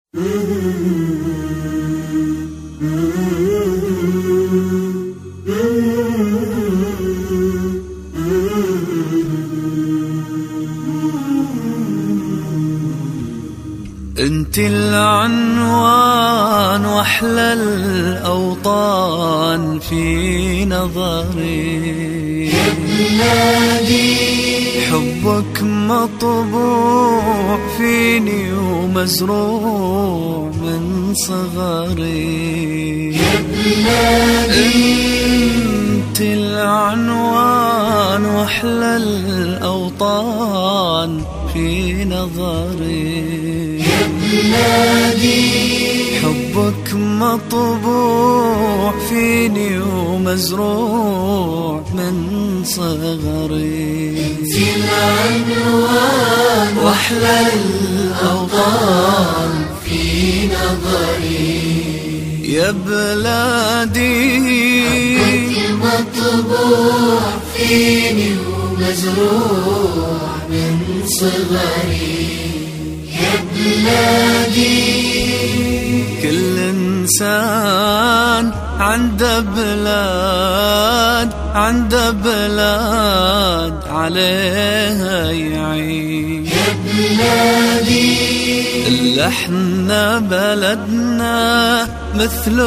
انت العنوان واحلى الاوطان في نظري يا بلادي، حبك مطبوع فيني ومزروع من صغري يا بلادي، انت العنوان واحلى الاوطان في نظري يا بلادي، حبك مطبوع فيني ومزروع من صغري انت العنوان واحلى الاوطان في نظري يا بلادي، حبك مطبوع فيني ومزروع من صغري يا بلادي. كل إنسان عنده بلاد عليها يعيش يا بلادي، إلا احنا بلدنا مثل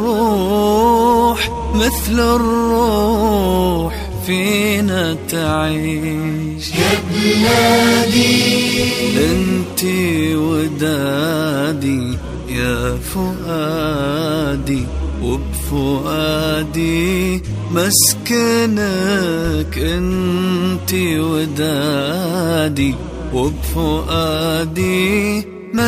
الروح فينا تعيش يا بلادي، انتي ودادي يا فؤادي، وبفؤادي مسكنك. انتي ودادي وبفؤادي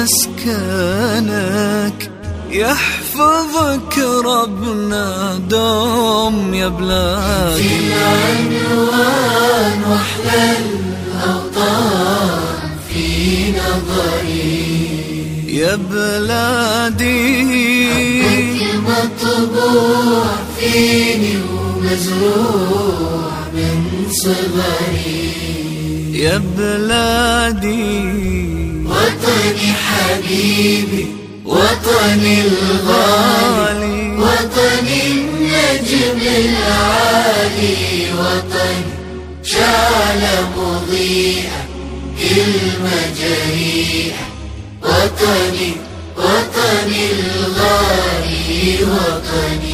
مسكنك، يحفظك ربنا دوم يا بلادي. في العنوان واحلى الاوطان في نظري يا بلادي، حبك مطبوع فيني ومزروع من صغري يا بلادي، وطني حبيبي، وطني الغالي، وطني النجم العالي، وطني شعلة مضيئة كلمة جريئة، وطني الغالي، وطني